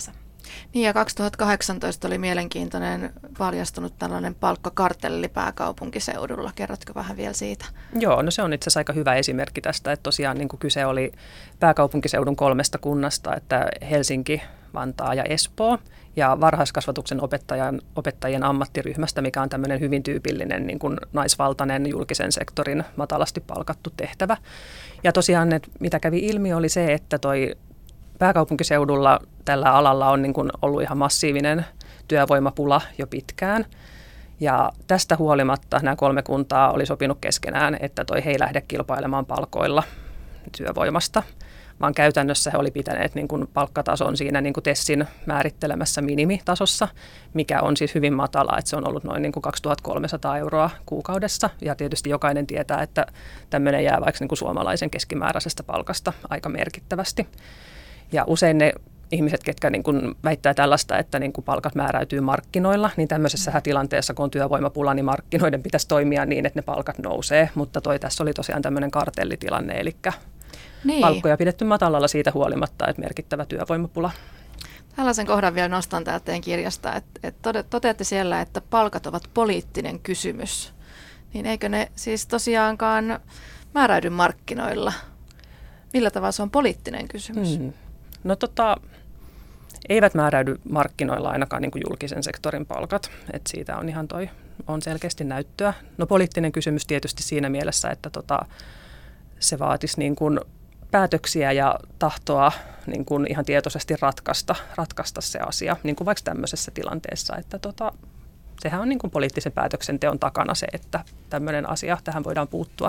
Speaker 2: Niin ja 2018 oli mielenkiintoinen paljastunut tällainen palkkakartelli pääkaupunkiseudulla. Kerrotko vähän vielä siitä?
Speaker 4: Joo, no se on itse asiassa aika hyvä esimerkki tästä, että tosiaan niin kuin kyse oli pääkaupunkiseudun 3 kunnasta, että Helsinki, Vantaa ja Espoo, ja varhaiskasvatuksen opettajien ammattiryhmästä, mikä on tämmöinen hyvin tyypillinen niin kuin naisvaltainen julkisen sektorin matalasti palkattu tehtävä. Ja tosiaan, että mitä kävi ilmi oli se, että toi pääkaupunkiseudulla tällä alalla on niin kuin ollut ihan massiivinen työvoimapula jo pitkään. Ja tästä huolimatta nämä 3 kuntaa oli sopinut keskenään, että he ei lähde kilpailemaan palkoilla työvoimasta, vaan käytännössä he oli pitäneet niin kuin palkkatason siinä niin kuin TESin määrittelemässä minimitasossa, mikä on siis hyvin matala, että se on ollut noin niin kuin 2300 € kuukaudessa. Ja tietysti jokainen tietää, että tämmöinen jää vaikka niin kuin suomalaisen keskimääräisestä palkasta aika merkittävästi. Ja usein ne ihmiset, ketkä niin kuin väittää tällaista, että niin kuin palkat määräytyy markkinoilla, niin tämmöisessä tilanteessa, kun on työvoimapula, niin markkinoiden pitäisi toimia niin, että ne palkat nousee. Mutta tässä oli tosiaan tämmöinen kartellitilanne, eli palkkoja pidetty matalalla siitä huolimatta, että merkittävä työvoimapula.
Speaker 2: Tällaisen kohdan vielä nostan täältä teidän kirjasta, että toteatte siellä, että palkat ovat poliittinen kysymys. Niin eikö ne siis tosiaankaan määräydy markkinoilla? Millä tavalla se on poliittinen kysymys?
Speaker 4: No eivät määräydy markkinoilla ainakaan niin kuin julkisen sektorin palkat, että siitä on ihan on selkeästi näyttöä. No poliittinen kysymys tietysti siinä mielessä, että se vaatisi niin kuin päätöksiä ja tahtoa niin kuin ihan tietoisesti ratkaista se asia, niin kuin vaikka tämmöisessä tilanteessa, että sehän on niin kuin poliittisen päätöksenteon takana se, että tämmöinen asia, tähän voidaan puuttua.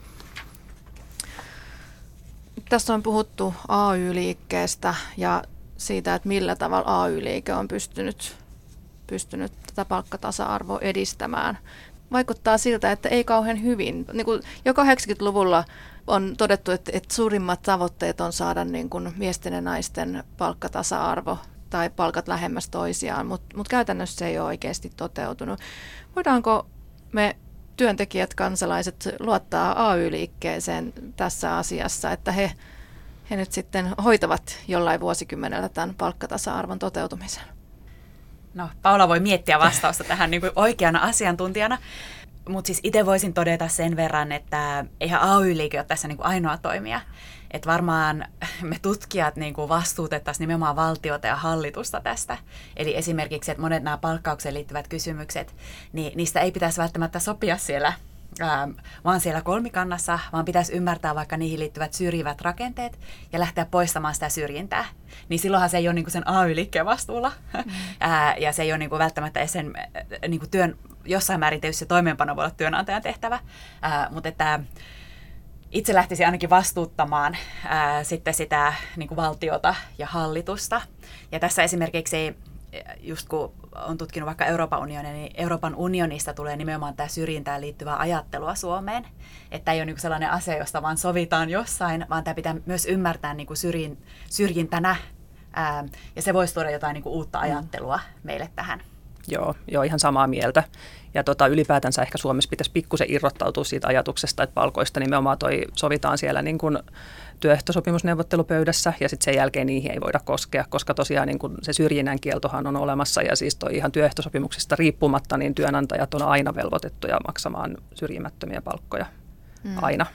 Speaker 2: Tässä on puhuttu AY-liikkeestä ja siitä, että millä tavalla AY-liike on pystynyt tätä palkkatasa-arvoa edistämään. Vaikuttaa siltä, että ei kauhean hyvin. Niin kuin jo 80-luvulla on todettu, että suurimmat tavoitteet on saada niin kuin miesten ja naisten palkkatasa-arvo tai palkat lähemmäs toisiaan, mutta käytännössä se ei ole oikeasti toteutunut. Voidaanko me työntekijät, kansalaiset luottaa AY-liikkeeseen tässä asiassa, että he nyt sitten hoitavat jollain vuosikymmenellä tämän palkkatasa-arvon toteutumisen?
Speaker 3: No, Paula voi miettiä vastausta tähän niin kuin oikeana asiantuntijana, mutta siis itse voisin todeta sen verran, että eihän AY-liike ole tässä niin kuin ainoa toimija. Että varmaan me tutkijat niin kuin vastuutettaisiin nimenomaan valtiota ja hallitusta tästä. Eli esimerkiksi, että monet nämä palkkaukseen liittyvät kysymykset, niin niistä ei pitäisi välttämättä sopia vaan siellä kolmikannassa, vaan pitäisi ymmärtää vaikka niihin liittyvät syrjivät rakenteet ja lähteä poistamaan sitä syrjintää. Niin silloinhan se ei ole niin kuin sen AY-liikkeen vastuulla ja se ei ole niin kuin välttämättä sen niin kuin työn, jossain määrin tietysti se toimeenpano voi olla työnantajan tehtävä, mutta että itse lähtisin ainakin vastuuttamaan sitten sitä niin kuin valtiota ja hallitusta. Ja tässä esimerkiksi, just kun on tutkinut vaikka Euroopan unionia, niin Euroopan unionista tulee nimenomaan tämä syrjintään liittyvää ajattelua Suomeen. Että ei ole niin kuin sellainen asia, josta vaan sovitaan jossain, vaan tämä pitää myös ymmärtää niin kuin syrjintänä. Ja se voisi tuoda jotain niin kuin uutta ajattelua meille tähän.
Speaker 4: Joo, ihan samaa mieltä. Ja ylipäätänsä ehkä Suomessa pitäisi pikkusen irrottautua siitä ajatuksesta, että palkoista nimenomaan sovitaan siellä niin kuin työehtosopimusneuvottelupöydässä ja sitten sen jälkeen niihin ei voida koskea, koska tosiaan niin kuin se syrjinnän kieltohan on olemassa ja siis ihan työehtosopimuksista riippumatta, niin työnantajat on aina velvoitettuja maksamaan syrjimättömiä palkkoja. Aina.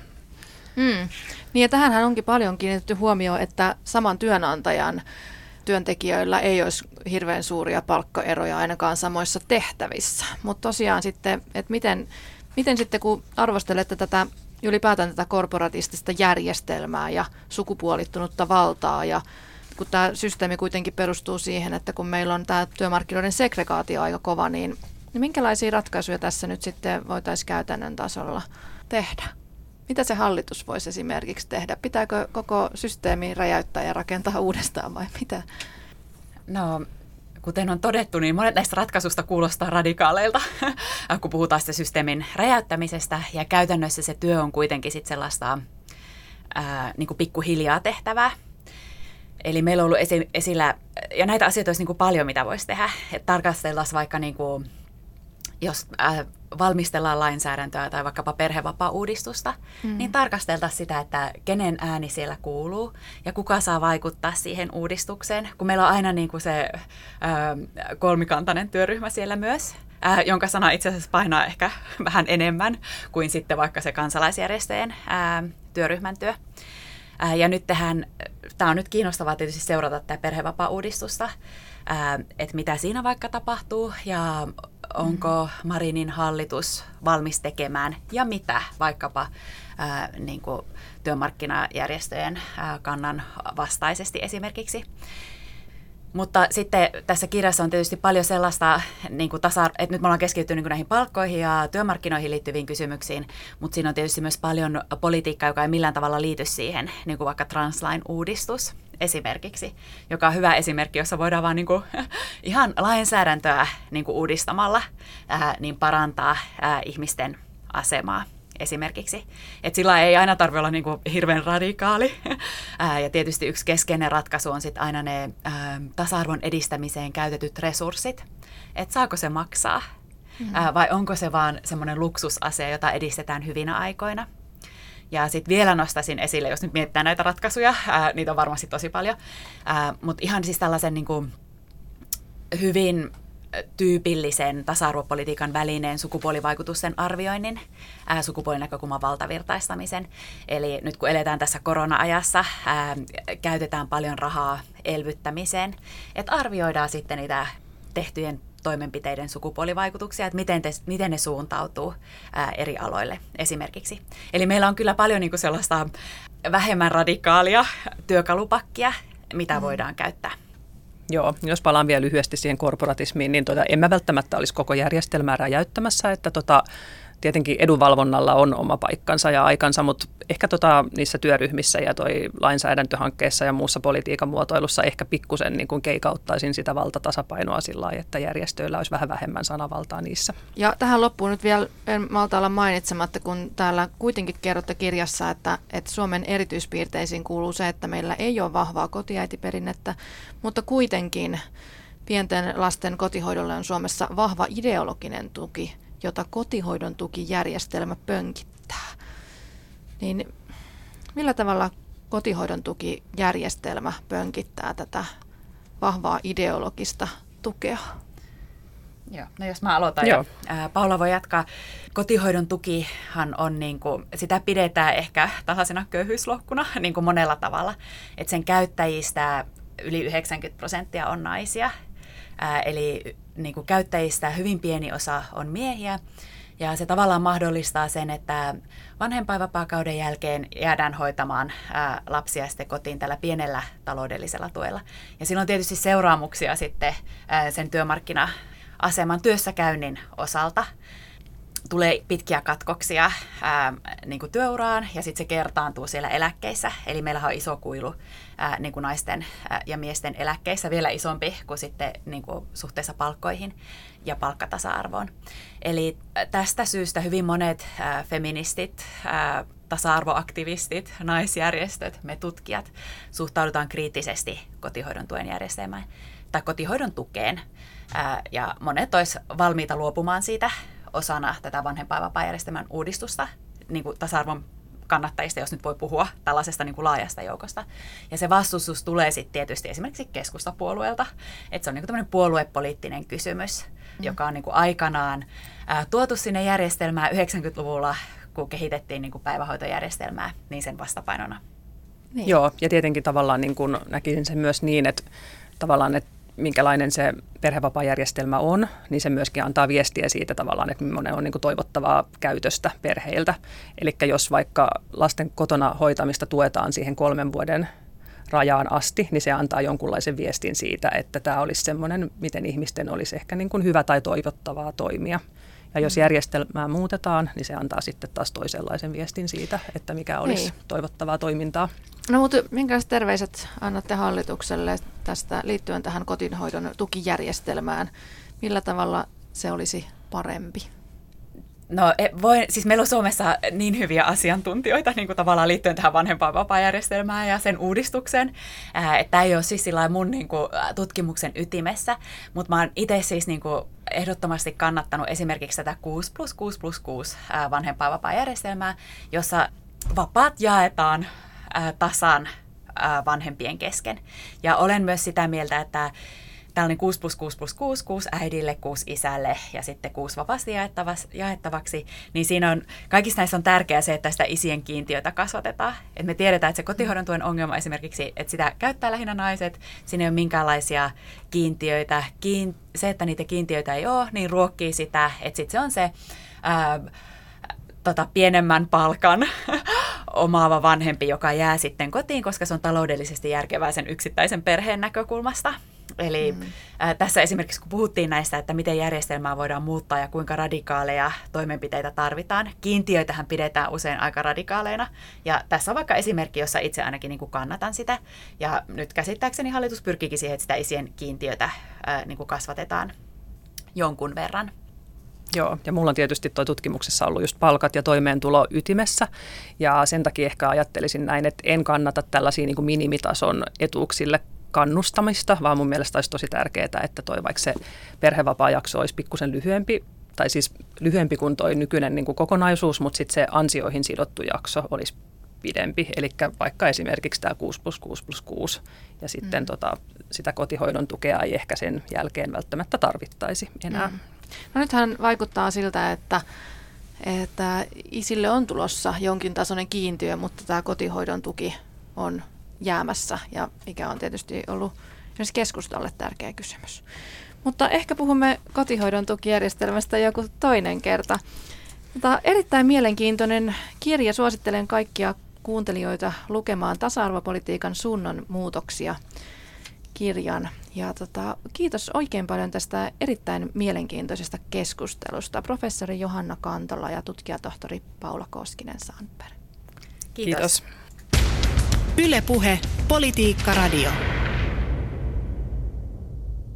Speaker 2: Niin ja tähänhän onkin paljon kiinnitetty huomioon, että saman työnantajan työntekijöillä ei olisi hirveän suuria palkkaeroja ainakaan samoissa tehtävissä. Mutta tosiaan sitten, että miten sitten kun arvostelette ylipäätään tätä korporatistista järjestelmää ja sukupuolittunutta valtaa ja kun tämä systeemi kuitenkin perustuu siihen, että kun meillä on tämä työmarkkinoiden segregaatio aika kova, niin minkälaisia ratkaisuja tässä nyt sitten voitaisiin käytännön tasolla tehdä? Mitä se hallitus voisi esimerkiksi tehdä? Pitääkö koko systeemi räjäyttää ja rakentaa uudestaan vai mitä?
Speaker 3: No, kuten on todettu, niin monet näistä ratkaisusta kuulostaa radikaaleilta, kun puhutaan sitä systeemin räjäyttämisestä. Ja käytännössä se työ on kuitenkin sitten sellaista niin kuin pikkuhiljaa tehtävää. Eli meillä on ollut esillä, ja näitä asioita olisi niin kuin paljon, mitä voisi tehdä. Että tarkastellaan vaikka, niin kuin, jos valmistellaan lainsäädäntöä tai vaikkapa perhevapaa-uudistusta, niin tarkasteltaisiin sitä, että kenen ääni siellä kuuluu ja kuka saa vaikuttaa siihen uudistukseen, kun meillä on aina niin kuin se kolmikantainen työryhmä siellä myös, jonka sana itse asiassa painaa ehkä vähän enemmän kuin sitten vaikka se kansalaisjärjestöjen työryhmän työ. Ja nyt tämä on nyt kiinnostavaa tietysti seurata tätä perhevapaa-uudistusta, että mitä siinä vaikka tapahtuu ja onko Marinin hallitus valmis tekemään ja mitä vaikkapa niin kuin työmarkkinajärjestöjen kannan vastaisesti esimerkiksi. Mutta sitten tässä kirjassa on tietysti paljon sellaista, niin kuin että nyt me ollaan keskittynyt niin kuin näihin palkkoihin ja työmarkkinoihin liittyviin kysymyksiin, mutta siinä on tietysti myös paljon politiikkaa, joka ei millään tavalla liity siihen, niin kuin vaikka translain uudistus esimerkiksi, joka on hyvä esimerkki, jossa voidaan vaan niin kuin, ihan lainsäädäntöä niin kuin uudistamalla niin parantaa ihmisten asemaa. Esimerkiksi. Että sillä ei aina tarvitse olla niinku hirveän radikaali. Ja tietysti yksi keskeinen ratkaisu on sitten aina ne tasa-arvon edistämiseen käytetyt resurssit. Että saako se maksaa vai onko se vaan semmoinen luksusasia, jota edistetään hyvinä aikoina. Ja sitten vielä nostaisin esille, jos nyt mietitään näitä ratkaisuja, niitä on varmasti tosi paljon, mutta ihan siis tällaisen niinku hyvin tyypillisen tasa-arvopolitiikan välineen sukupuolivaikutusten arvioinnin, sukupuolinäkökulman valtavirtaistamisen. Eli nyt kun eletään tässä korona-ajassa, käytetään paljon rahaa elvyttämiseen, että arvioidaan sitten niitä tehtyjen toimenpiteiden sukupuolivaikutuksia, että miten ne suuntautuu eri aloille esimerkiksi. Eli meillä on kyllä paljon niin kuin sellaista vähemmän radikaalia työkalupakkia, mitä voidaan käyttää.
Speaker 4: Joo, jos palaan vielä lyhyesti siihen korporatismiin, niin en mä välttämättä olisi koko järjestelmää räjäyttämässä, että tietenkin edunvalvonnalla on oma paikkansa ja aikansa, mutta ehkä niissä työryhmissä ja toi lainsäädäntöhankkeessa ja muussa politiikan muotoilussa ehkä pikkusen niin kuin keikauttaisin sitä valtatasapainoa sillä lailla, että järjestöillä olisi vähän vähemmän sanavaltaa niissä.
Speaker 2: Ja tähän loppuun nyt vielä en malta olla mainitsematta, kun täällä kuitenkin kerrotte kirjassa, että Suomen erityispiirteisiin kuuluu se, että meillä ei ole vahvaa kotiäitiperinnettä, mutta kuitenkin pienten lasten kotihoidolle on Suomessa vahva ideologinen tuki, jota kotihoidon tukijärjestelmä pönkittää. Niin millä tavalla kotihoidon tukijärjestelmä pönkittää tätä vahvaa ideologista tukea?
Speaker 3: Joo, no jos mä aloitan ja Paula voi jatkaa. Kotihoidon tukihan on, niin kuin, sitä pidetään ehkä tasaisena köyhyyslohkuna niin kuin monella tavalla. Että sen käyttäjistä yli 90% on naisia. Eli niin kuin käyttäjistä hyvin pieni osa on miehiä ja se tavallaan mahdollistaa sen, että vanhempainvapaakauden jälkeen jäädään hoitamaan lapsia sitten kotiin tällä pienellä taloudellisella tuella. Ja sillä on tietysti seuraamuksia sitten sen työmarkkina-aseman työssäkäynnin osalta. Tulee pitkiä katkoksia niin kuin työuraan ja sitten se kertaantuu siellä eläkkeissä. Eli meillä on iso kuilu niin kuin naisten ja miesten eläkkeissä, vielä isompi kuin sitten niin kuin suhteessa palkkoihin ja palkkatasa-arvoon. Eli tästä syystä hyvin monet feministit, tasa-arvoaktivistit, naisjärjestöt, me tutkijat suhtaudutaan kriittisesti kotihoidon tuen järjestelmään tai kotihoidon tukeen. Ja monet olisivat valmiita luopumaan siitä osana tätä vanhempainvapaajärjestelmän uudistusta, niin kuin tasa-arvon kannattajista, jos nyt voi puhua tällaisesta niin kuin laajasta joukosta. Ja se vastustus tulee sitten tietysti esimerkiksi keskustapuolueelta, että se on niin kuin tämmöinen puoluepoliittinen kysymys, joka on niin kuin aikanaan tuotu sinne järjestelmään 90-luvulla, kun kehitettiin niin kuin päivähoitojärjestelmää, niin sen vastapainona.
Speaker 4: Niin. Joo, ja tietenkin tavallaan niin kuin näkisin sen myös niin, että tavallaan, että minkälainen se perhevapaajärjestelmä on, niin se myöskin antaa viestiä siitä tavallaan, että millainen on niin kuin toivottavaa käytöstä perheiltä. Eli jos vaikka lasten kotona hoitamista tuetaan siihen 3 vuoden rajaan asti, niin se antaa jonkunlaisen viestin siitä, että tämä olisi semmoinen, miten ihmisten olisi ehkä niin kuin hyvä tai toivottavaa toimia. Ja jos järjestelmää muutetaan, niin se antaa sitten taas toisenlaisen viestin siitä, että mikä olisi toivottavaa toimintaa.
Speaker 2: No mutta minkälaiset terveiset annatte hallitukselle tästä liittyen tähän kotihoidon tukijärjestelmään? Millä tavalla se olisi parempi?
Speaker 3: No siis meillä on Suomessa niin hyviä asiantuntijoita niin kuin tavallaan liittyen tähän vanhempainvapaajärjestelmään ja sen uudistukseen, että tämä ei ole siis sillä mun niin kuin tutkimuksen ytimessä, mutta mä oon itse siis niin kuin ehdottomasti kannattanut esimerkiksi tätä 6+6+6 vanhempainvapaajärjestelmää, jossa vapaat jaetaan tasan vanhempien kesken. Ja olen myös sitä mieltä, että tällainen 6+6+6, 6 äidille, 6 isälle ja sitten 6 vapaasti jaettavaksi, niin siinä on, kaikissa näissä on tärkeää se, että sitä isien kiintiötä kasvatetaan. Et me tiedetään, että se kotihoidon tuen ongelma esimerkiksi, että sitä käyttää lähinnä naiset, siinä ei ole minkäänlaisia kiintiöitä. Se, että niitä kiintiöitä ei ole, niin ruokkii sitä, että sitten se on se pienemmän palkan omaava vanhempi, joka jää sitten kotiin, koska se on taloudellisesti järkevää sen yksittäisen perheen näkökulmasta. Eli tässä esimerkiksi kun puhuttiin näistä, että miten järjestelmää voidaan muuttaa ja kuinka radikaaleja toimenpiteitä tarvitaan, kiintiöitähän pidetään usein aika radikaaleina. Ja tässä on vaikka esimerkki, jossa itse ainakin niin kuin kannatan sitä. Ja nyt käsittääkseni hallitus pyrkiikin siihen, että sitä isien kiintiötä niin kuin kasvatetaan jonkun verran.
Speaker 4: Joo, ja mulla on tietysti tuo tutkimuksessa ollut just palkat ja toimeentulo ytimessä, ja sen takia ehkä ajattelisin näin, että en kannata tällaisia niin kuin minimitason etuuksille kannustamista, vaan mun mielestä olisi tosi tärkeää, että toi vaikka se perhevapaajakso olisi pikkusen lyhyempi, tai siis lyhyempi kuin toi nykyinen niin kuin kokonaisuus, mutta sitten se ansioihin sidottu jakso olisi pidempi, eli vaikka esimerkiksi tämä 6+6+6, ja sitten sitä kotihoidon tukea ei ehkä sen jälkeen välttämättä tarvittaisi enää.
Speaker 2: No nythän vaikuttaa siltä, että isille on tulossa jonkin tasoinen kiintiö, mutta tämä kotihoidon tuki on jäämässä, ja mikä on tietysti ollut myös keskustalle tärkeä kysymys. Mutta ehkä puhumme kotihoidon tukijärjestelmästä joku toinen kerta. Erittäin mielenkiintoinen kirja. Suosittelen kaikkia kuuntelijoita lukemaan Tasa-arvopolitiikan suunnanmuutoksia -kirjan. Ja kiitos oikein paljon tästä erittäin mielenkiintoisesta keskustelusta. Professori Johanna Kantola ja tutkijatohtori Paula Koskinen-Sandberg.
Speaker 3: Kiitos.
Speaker 1: Yle Puhe, Politiikka Radio.